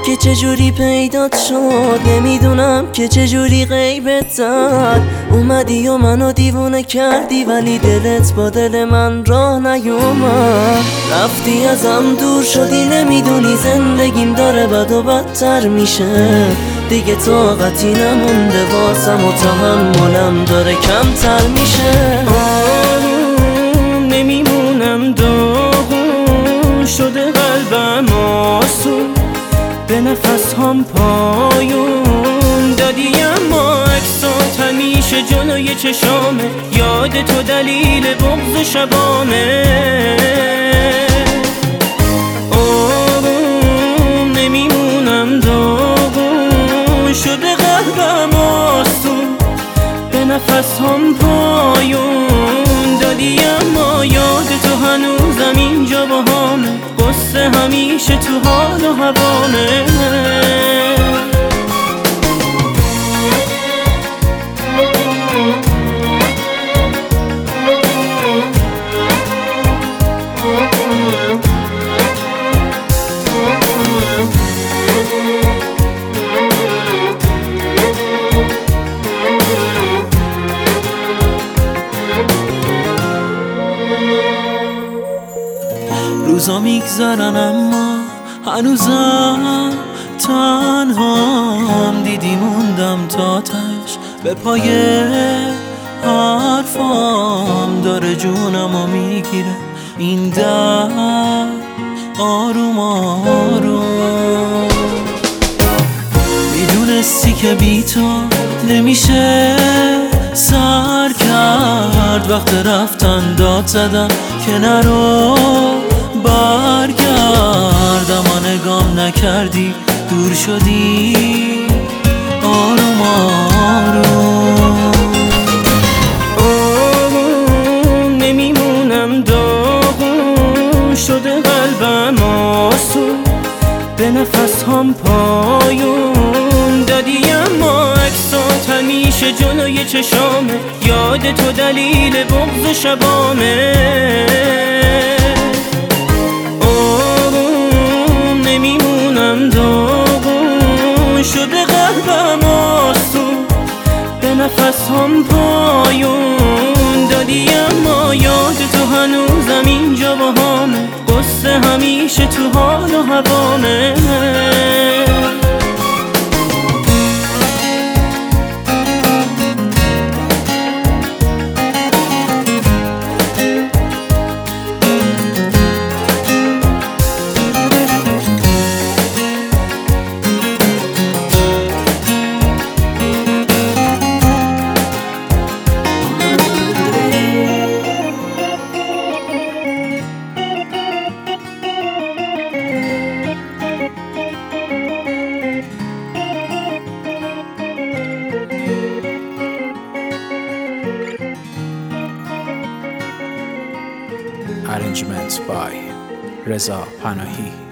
که چجوری پیدات شد، نمیدونم که چجوری غیبت زد. اومدی و منو دیوونه کردی ولی دلت با دل من راه نیومد. رفتی ازم دور شدی، نمیدونی زندگیم داره بد و بدتر میشه. دیگه طاقتی نمونده واسم و تحملم داره کمتر میشه. نمیمونم داغون شده قلبم آسون، به نفس هم پایون دادی اما عکسات همیشه جلوی چشامه. یاد تو دلیل بغض و شبامه. نمیمونم داغون شده قلبم آسون، به نفس هم پایون دادی اما یاد تو هنوزم اینجا باهامه. قصه همیشه تو حال و هوامه. روزا میگذرن اما هنوزم تنهام. دیدی موندم تا تش به پای حرفام. داره جونمو میگیره این درد آروم آروم. میدونستی که بی تو نمیشه سر کرد. وقت رفتن داد زدم که نرو برگرد، اما نگام نکردی دور شدی آروم آروم. نمیمونم داغون شده قلبم آسون، به نفس هم پایون دادی اما عکسات همیشه جلوی چشامه. یاد تو دلیل بغض و شبامه. نمیمونم داغون شده قلبم آسون، به نفس هم پایون دادی اما یاد تو هنوزم اینجا باهامه. قصه همیشه تو حال و هوامه. Arrangement by Reza Panahi.